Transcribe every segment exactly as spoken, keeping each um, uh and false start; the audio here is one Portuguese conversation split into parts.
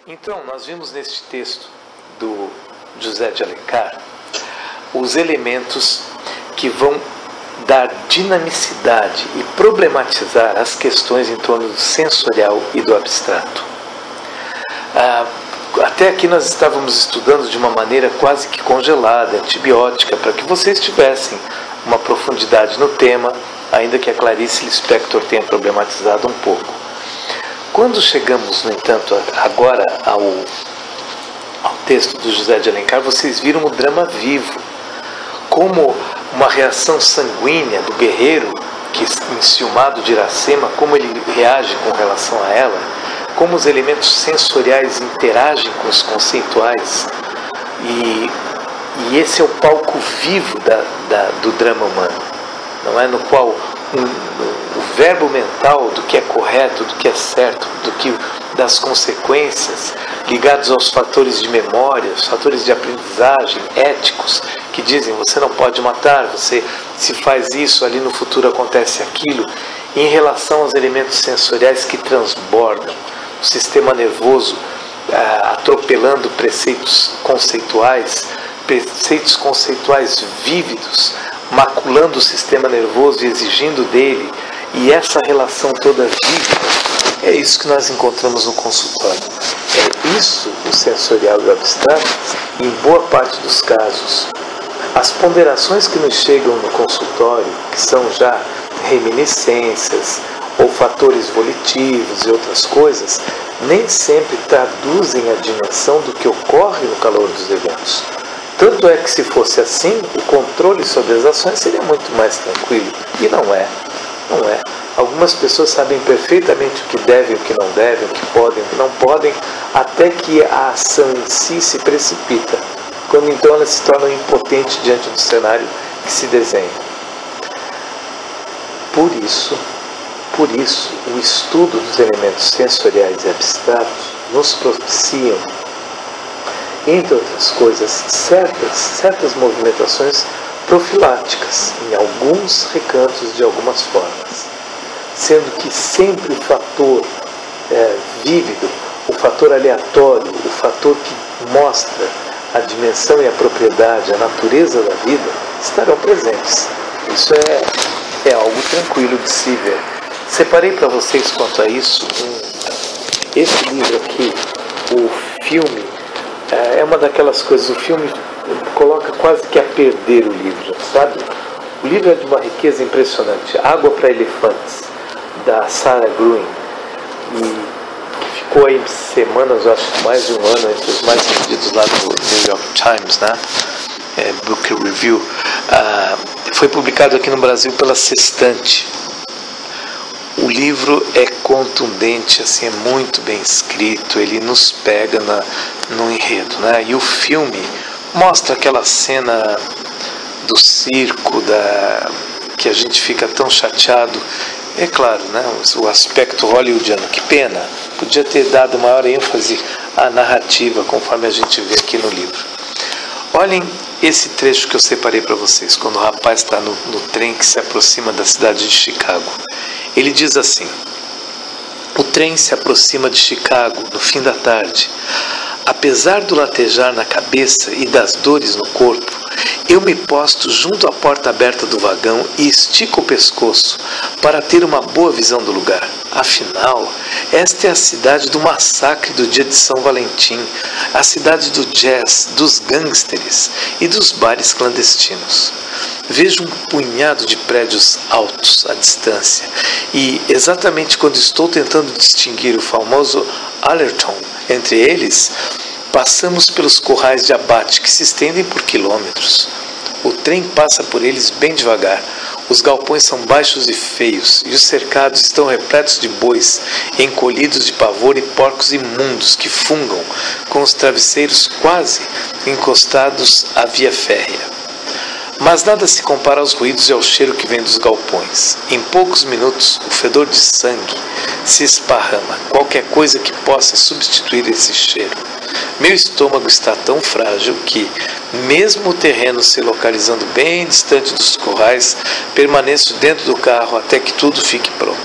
Então, nós vimos neste texto do José de Alencar os elementos que vão dar dinamicidade e problematizar as questões em torno do sensorial e do abstrato. Ah, até aqui nós estávamos estudando de uma maneira quase que congelada, antibiótica, para que vocês tivessem uma profundidade no tema, ainda que a Clarice Lispector tenha problematizado um pouco. Quando chegamos, no entanto, agora ao, ao texto do José de Alencar, vocês viram o drama vivo, como uma reação sanguínea do guerreiro, que enciumado de Iracema, como ele reage com relação a ela, como os elementos sensoriais interagem com os conceituais, e, e esse é o palco vivo da, da, do drama humano, não é? No qual um, o verbo mental do que é correto, do que é certo, do que, das consequências ligados aos fatores de memória, os fatores de aprendizagem, éticos, que dizem você não pode matar, você se faz isso, ali no futuro acontece aquilo, em relação aos elementos sensoriais que transbordam, o sistema nervoso ah, atropelando preceitos conceituais, preceitos conceituais vívidos, maculando o sistema nervoso e exigindo dele, e essa relação toda vívida, é isso que nós encontramos no consultório. É isso o sensorial e o abstrato, e em boa parte dos casos. As ponderações que nos chegam no consultório, que são já reminiscências, ou fatores volitivos e outras coisas, nem sempre traduzem a dimensão do que ocorre no calor dos eventos. Tanto é que, se fosse assim, o controle sobre as ações seria muito mais tranquilo. E não é. Não é. Algumas pessoas sabem perfeitamente o que devem, o que não devem, o que podem, o que não podem, até que a ação em si se precipita, quando então elas se tornam impotentes diante do cenário que se desenha. Por isso, por isso, o estudo dos elementos sensoriais e abstratos nos propiciam, entre outras coisas, certas, certas movimentações profiláticas em alguns recantos de algumas formas, sendo que sempre o fator é, vívido, o fator aleatório, o fator que mostra a dimensão e a propriedade, a natureza da vida, estarão presentes. Isso é, é algo tranquilo de se ver. Separei para vocês quanto a isso um, esse livro aqui, o filme, é uma daquelas coisas, o filme coloca quase que a perder o livro, sabe? O livro é de uma riqueza impressionante. Água para Elefantes, da Sarah Gruen, e que ficou aí semanas, eu acho que mais de um ano, entre os mais vendidos lá do New York Times, né? É, Book Review. Ah, foi publicado aqui no Brasil pela Sextante. O livro é contundente, assim, é muito bem escrito, ele nos pega na, no enredo, né? E o filme mostra aquela cena do circo, da, que a gente fica tão chateado. É claro, né? O aspecto hollywoodiano, que pena, podia ter dado maior ênfase à narrativa, conforme a gente vê aqui no livro. Olhem esse trecho que eu separei para vocês, quando o rapaz está no, no trem que se aproxima da cidade de Chicago. Ele diz assim: o trem se aproxima de Chicago no fim da tarde. Apesar do latejar na cabeça e das dores no corpo, eu me posto junto à porta aberta do vagão e estico o pescoço para ter uma boa visão do lugar. Afinal, esta é a cidade do massacre do dia de São Valentim, a cidade do jazz, dos gangsters e dos bares clandestinos. Vejo um punhado de prédios altos à distância e, exatamente quando estou tentando distinguir o famoso Allerton entre eles, passamos pelos currais de abate que se estendem por quilômetros. O trem passa por eles bem devagar. Os galpões são baixos e feios, e os cercados estão repletos de bois, encolhidos de pavor, e porcos imundos que fungam com os travesseiros quase encostados à via férrea. Mas nada se compara aos ruídos e ao cheiro que vem dos galpões. Em poucos minutos, o fedor de sangue se esparrama, qualquer coisa que possa substituir esse cheiro. Meu estômago está tão frágil que, mesmo o terreno se localizando bem distante dos currais, permaneço dentro do carro até que tudo fique pronto.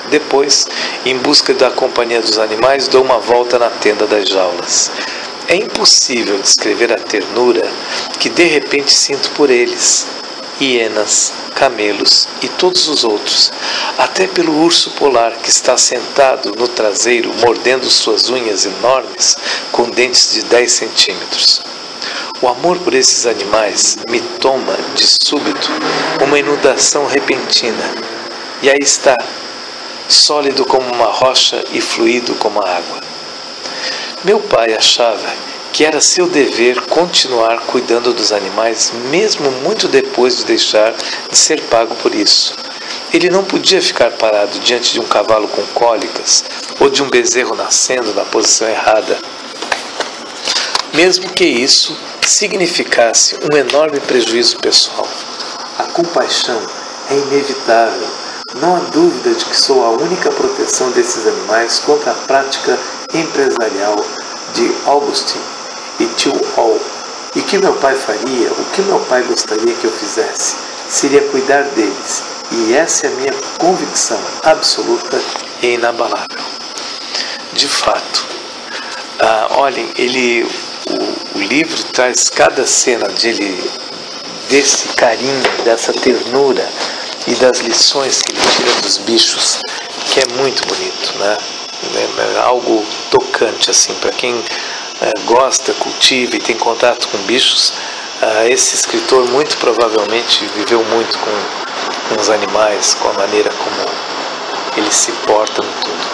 Depois, em busca da companhia dos animais, dou uma volta na tenda das jaulas. É impossível descrever a ternura que de repente sinto por eles, hienas, camelos e todos os outros, até pelo urso polar que está sentado no traseiro mordendo suas unhas enormes com dentes de dez centímetros. O amor por esses animais me toma de súbito uma inundação repentina, e aí está, sólido como uma rocha e fluido como a água. Meu pai achava que era seu dever continuar cuidando dos animais, mesmo muito depois de deixar de ser pago por isso. Ele não podia ficar parado diante de um cavalo com cólicas ou de um bezerro nascendo na posição errada, mesmo que isso significasse um enorme prejuízo pessoal. A compaixão é inevitável. Não há dúvida de que sou a única proteção desses animais contra a prática empresarial de Augustin e Tio All. E que meu pai faria, o que meu pai gostaria que eu fizesse, seria cuidar deles. E essa é a minha convicção absoluta e inabalável. De fato, ah, olhem, ele, o, o livro traz cada cena dele, desse carinho, dessa ternura e das lições que ele tira dos bichos, que é muito bonito, né? É algo tocante, assim, para quem é, gosta, cultiva e tem contato com bichos. Uh, esse escritor muito provavelmente viveu muito com, com os animais, com a maneira como eles se portam e tudo.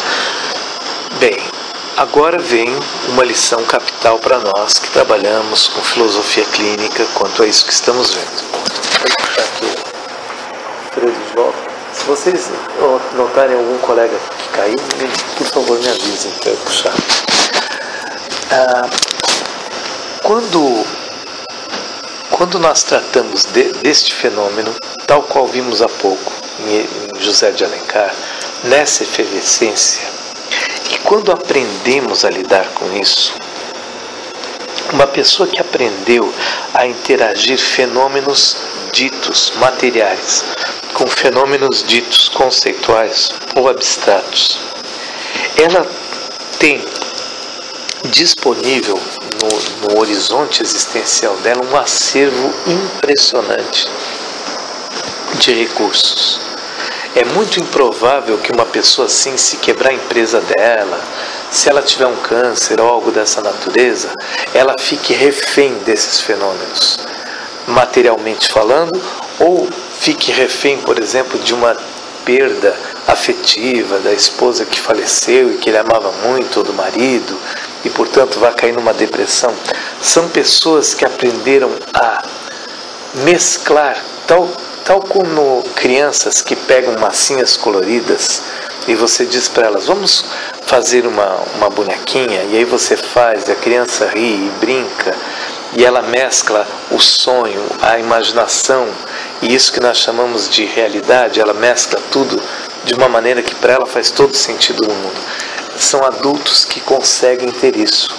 Bem, agora vem uma lição capital para nós que trabalhamos com filosofia clínica quanto a isso que estamos vendo. Vou puxar aqui o freio de volta. Se vocês notarem algum colega que caiu, por favor me avisem para eu puxar. Ah, quando, quando nós tratamos de, deste fenômeno, tal qual vimos há pouco em, em José de Alencar, nessa efervescência, e quando aprendemos a lidar com isso, uma pessoa que aprendeu a interagir fenômenos ditos materiais com fenômenos ditos conceituais ou abstratos, ela tem disponível no, no horizonte existencial dela um acervo impressionante de recursos. É muito improvável que uma pessoa assim, se quebrar a empresa dela, se ela tiver um câncer ou algo dessa natureza, ela fique refém desses fenômenos, materialmente falando, ou fique refém, por exemplo, de uma perda afetiva da esposa que faleceu e que ele amava muito, ou do marido, e portanto vai cair numa depressão. São pessoas que aprenderam a mesclar, tal, tal como crianças que pegam massinhas coloridas e você diz para elas, vamos fazer uma, uma bonequinha, e aí você faz, e a criança ri e brinca, e ela mescla o sonho, a imaginação, e isso que nós chamamos de realidade, ela mescla tudo de uma maneira que para ela faz todo sentido no mundo. São adultos que conseguem ter isso.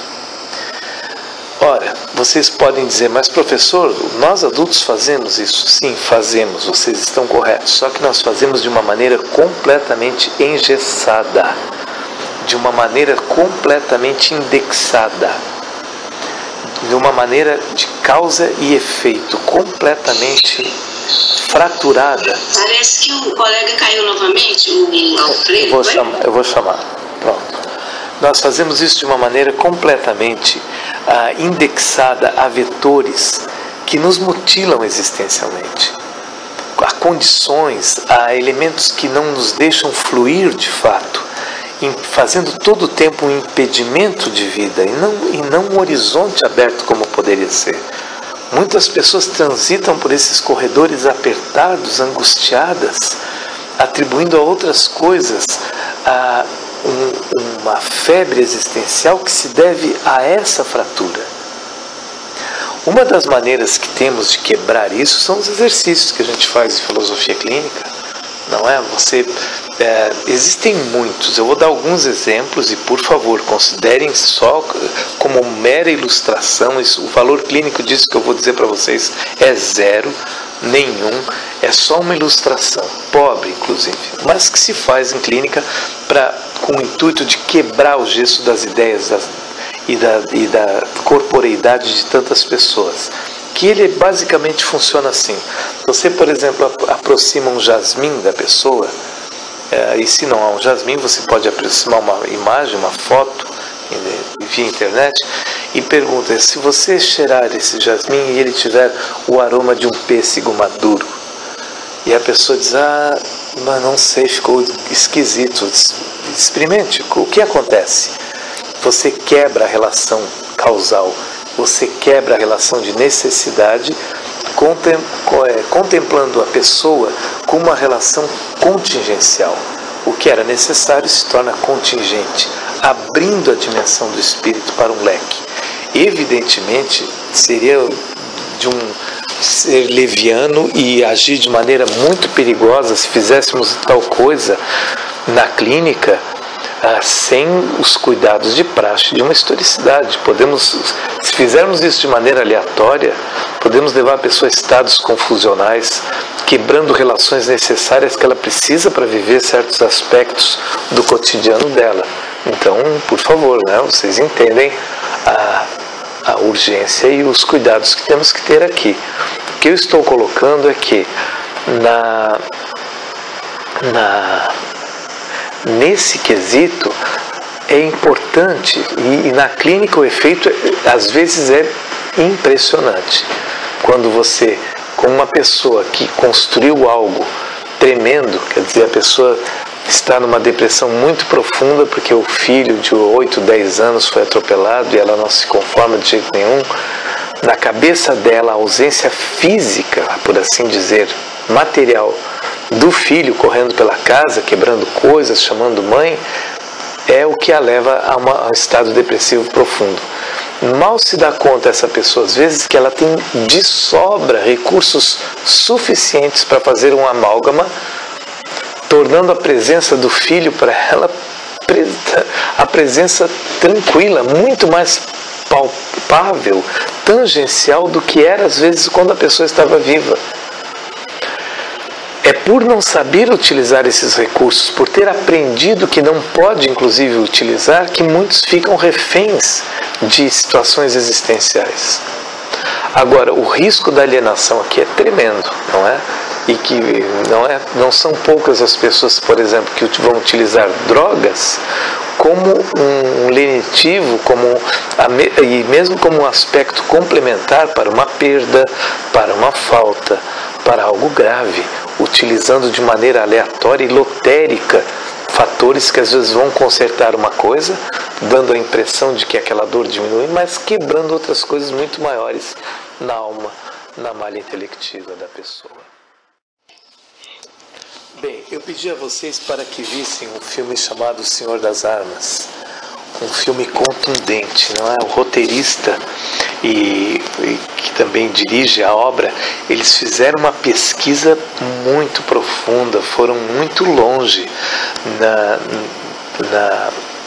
Ora, vocês podem dizer, mas professor, nós adultos fazemos isso? Sim, fazemos, vocês estão corretos, só que nós fazemos de uma maneira completamente engessada, de uma maneira completamente indexada, de uma maneira de causa e efeito completamente fraturada. Parece que o colega caiu novamente, o Alfredo. Eu vou chamar, eu vou chamar. Pronto. Nós fazemos isso de uma maneira completamente ah, indexada a vetores que nos mutilam existencialmente, a condições, a elementos que não nos deixam fluir de fato, fazendo todo o tempo um impedimento de vida e não, e não um horizonte aberto como poderia ser. Muitas pessoas transitam por esses corredores apertados, angustiadas, atribuindo a outras coisas a um, uma febre existencial que se deve a essa fratura. Uma das maneiras que temos de quebrar isso são os exercícios que a gente faz em filosofia clínica, não é? Você, é, existem muitos, eu vou dar alguns exemplos e por favor considerem só como mera ilustração. Isso, o valor clínico disso que eu vou dizer para vocês é zero, nenhum, é só uma ilustração, pobre inclusive, mas que se faz em clínica pra, com o intuito de quebrar o gesso das ideias das, e, da, e da corporeidade de tantas pessoas. Que ele basicamente funciona assim. Você, por exemplo, aproxima um jasmim da pessoa, é, e se não há um jasmim, você pode aproximar uma imagem, uma foto via internet, e pergunta: se você cheirar esse jasmim e ele tiver o aroma de um pêssego maduro, e a pessoa diz: ah, mas não sei, ficou esquisito. Experimente. O que acontece? Você quebra a relação causal, você quebra a relação de necessidade, contemplando a pessoa com uma relação contingencial. O que era necessário se torna contingente, abrindo a dimensão do espírito para um leque. Evidentemente, seria de um ser leviano e agir de maneira muito perigosa se fizéssemos tal coisa na clínica, ah, sem os cuidados de praxe de uma historicidade. Podemos, se fizermos isso de maneira aleatória, podemos levar a pessoa a estados confusionais, quebrando relações necessárias que ela precisa para viver certos aspectos do cotidiano dela. Então, por favor, né, vocês entendem a, a urgência e os cuidados que temos que ter aqui. O que eu estou colocando é que na, na, nesse quesito é importante, e, e na clínica o efeito às vezes é impressionante. Quando você, com uma pessoa que construiu algo tremendo, quer dizer, a pessoa está numa depressão muito profunda porque o filho de oito, dez anos foi atropelado e ela não se conforma de jeito nenhum. Na cabeça dela, a ausência física, por assim dizer, material, do filho correndo pela casa, quebrando coisas, chamando mãe, é o que a leva a, uma, a um estado depressivo profundo. Mal se dá conta essa pessoa, às vezes, que ela tem de sobra recursos suficientes para fazer um amálgama, tornando a presença do filho para ela a presença tranquila, muito mais palpável, tangencial do que era às vezes quando a pessoa estava viva. É por não saber utilizar esses recursos, por ter aprendido que não pode inclusive utilizar, que muitos ficam reféns de situações existenciais. Agora, o risco da alienação aqui é tremendo, não é? E que não, é, não são poucas as pessoas, por exemplo, que vão utilizar drogas como um lenitivo, como a, e mesmo como um aspecto complementar para uma perda, para uma falta, para algo grave, utilizando de maneira aleatória e lotérica fatores que às vezes vão consertar uma coisa, dando a impressão de que aquela dor diminui, mas quebrando outras coisas muito maiores na alma, na malha intelectiva da pessoa. Bem, eu pedi a vocês para que vissem um filme chamado O Senhor das Armas. Um filme contundente, não é? O roteirista e, e que também dirige a obra, eles fizeram uma pesquisa muito profunda, foram muito longe na, na,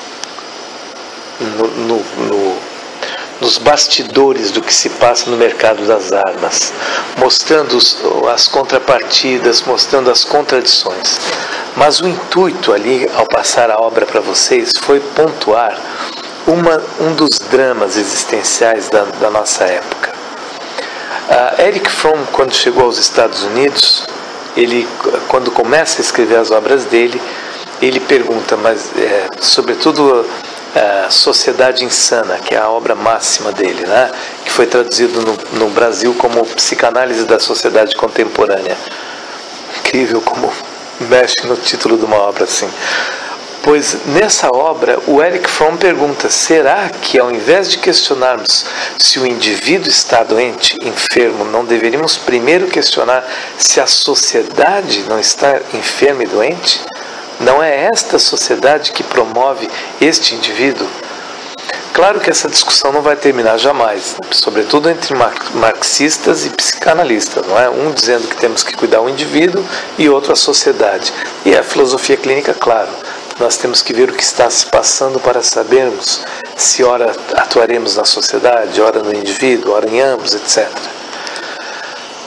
no, no, no, nos bastidores do que se passa no mercado das armas, mostrando os, as contrapartidas, mostrando as contradições. Mas o intuito ali, ao passar a obra para vocês, foi pontuar uma, um dos dramas existenciais da, da nossa época. Uh, Erich Fromm, quando chegou aos Estados Unidos, ele, quando começa a escrever as obras dele, ele pergunta, mas é, sobretudo a Sociedade Insana, que é a obra máxima dele, né? Que foi traduzido no, no Brasil como Psicanálise da Sociedade Contemporânea. Incrível como mexe no título de uma obra assim. Pois nessa obra o Erich Fromm pergunta: será que ao invés de questionarmos se o indivíduo está doente, enfermo, não deveríamos primeiro questionar se a sociedade não está enferma e doente? Não é esta sociedade que promove este indivíduo? Claro que essa discussão não vai terminar jamais, sobretudo entre marxistas e psicanalistas, não é? Um dizendo que temos que cuidar do indivíduo e outro a sociedade. E a filosofia clínica, claro, nós temos que ver o que está se passando para sabermos se ora atuaremos na sociedade, ora no indivíduo, ora em ambos, etcétera.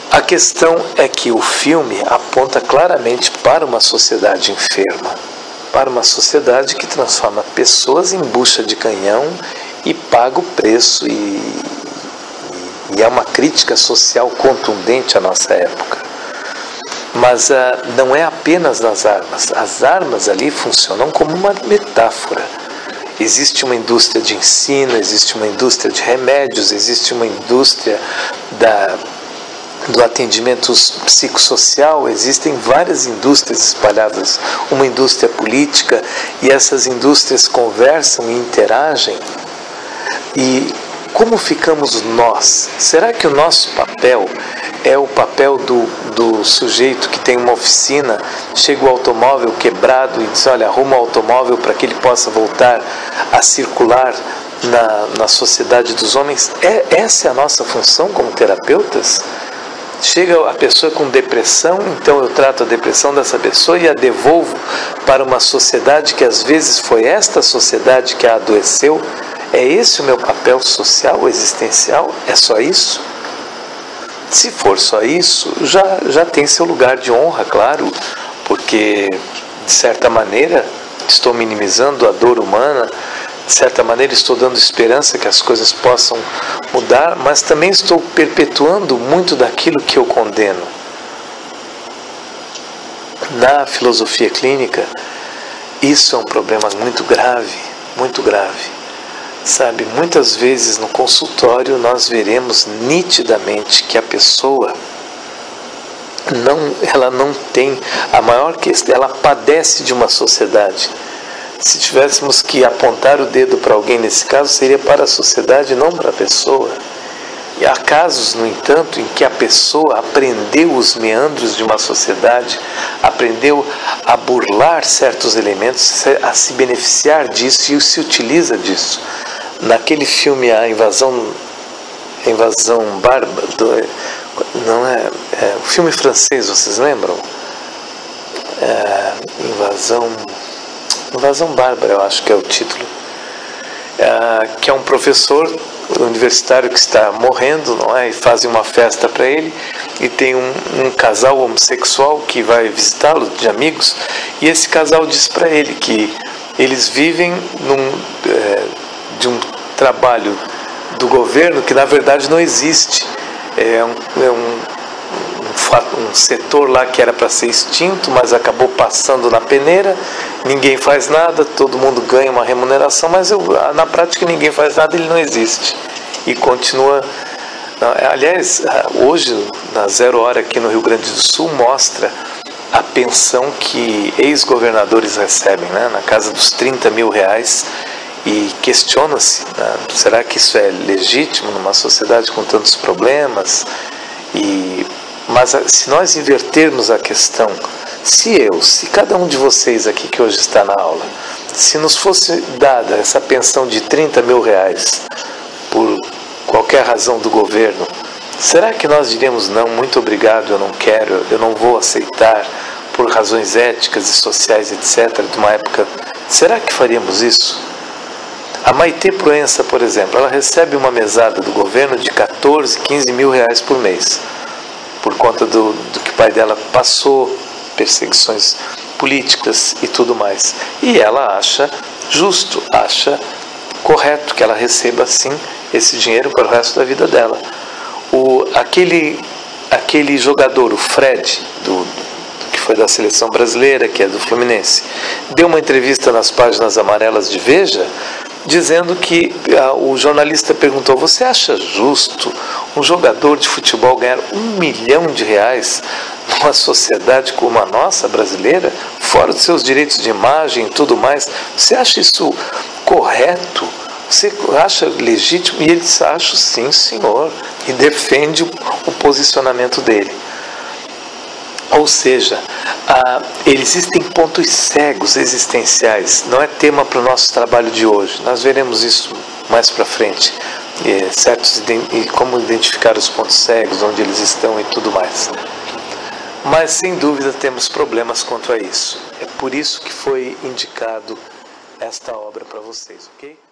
A questão é que o filme aponta claramente para uma sociedade enferma, para uma sociedade que transforma pessoas em bucha de canhão e paga o preço, e, e, e é uma crítica social contundente à nossa época. Mas ah, não é apenas nas armas. As armas ali funcionam como uma metáfora. Existe uma indústria de ensino, existe uma indústria de remédios, existe uma indústria da, do atendimento psicossocial, existem várias indústrias espalhadas, uma indústria política, e essas indústrias conversam e interagem. E como ficamos nós? Será que o nosso papel é o papel do, do sujeito que tem uma oficina, chega o automóvel quebrado e diz, olha, arruma o automóvel para que ele possa voltar a circular na, na sociedade dos homens? É, essa é a nossa função como terapeutas? Chega a pessoa com depressão, então eu trato a depressão dessa pessoa e a devolvo para uma sociedade que às vezes foi esta sociedade que a adoeceu? É esse o meu papel social, existencial? É só isso? Se for só isso, já, já tem seu lugar de honra, claro, porque, de certa maneira, estou minimizando a dor humana, de certa maneira estou dando esperança que as coisas possam mudar, mas também estou perpetuando muito daquilo que eu condeno. Na filosofia clínica, isso é um problema muito grave, muito grave. Sabe, muitas vezes no consultório nós veremos nitidamente que a pessoa não, ela não tem a maior questão, ela padece de uma sociedade. Se tivéssemos que apontar o dedo para alguém nesse caso, seria para a sociedade, não para a pessoa. E há casos, no entanto, em que a pessoa aprendeu os meandros de uma sociedade, aprendeu a burlar certos elementos, a se beneficiar disso e se utiliza disso. Naquele filme A Invasão, a Invasão Bárbara, não é, é o filme francês, vocês lembram? É, Invasão, Invasão Bárbara, eu acho que é o título. É, que é um professor universitário que está morrendo, não é? E fazem uma festa para ele, e tem um, um casal homossexual que vai visitá-lo, de amigos, e esse casal diz para ele que eles vivem num, é, de um trabalho do governo que na verdade não existe. É um, é um, um, um setor lá que era para ser extinto, mas acabou passando na peneira, ninguém faz nada, todo mundo ganha uma remuneração, mas eu, na prática ninguém faz nada, ele não existe. E continua... Aliás, hoje, na Zero Hora aqui no Rio Grande do Sul, mostra a pensão que ex-governadores recebem, né? Na casa dos trinta mil reais, e questiona-se, né? Será que isso é legítimo numa sociedade com tantos problemas? E, mas se nós invertermos a questão, se eu, se cada um de vocês aqui que hoje está na aula, se nos fosse dada essa pensão de trinta mil reais por qualquer razão do governo, será que nós diríamos não, muito obrigado, eu não quero, eu não vou aceitar por razões éticas e sociais, etcétera, de uma época? Será que faríamos isso? A Maitê Proença, por exemplo, ela recebe uma mesada do governo de quatorze, quinze mil reais por mês, por conta do, do que o pai dela passou, perseguições políticas e tudo mais. E ela acha justo, acha correto que ela receba, sim, esse dinheiro para o resto da vida dela. O, aquele, aquele jogador, o Fred, do, do, que foi da seleção brasileira, que é do Fluminense, deu uma entrevista nas páginas amarelas de Veja, dizendo que ah, o jornalista perguntou: você acha justo um jogador de futebol ganhar um milhão de reais numa sociedade como a nossa, brasileira, fora dos seus direitos de imagem e tudo mais? Você acha isso correto? Você acha legítimo? E ele disse: acho sim, senhor, e defende o, o posicionamento dele. Ou seja, ah, existem pontos cegos existenciais, não é tema para o nosso trabalho de hoje, nós veremos isso mais para frente, é, certos, e como identificar os pontos cegos, onde eles estão e tudo mais. Mas sem dúvida temos problemas quanto a isso, é por isso que foi indicado esta obra para vocês, ok?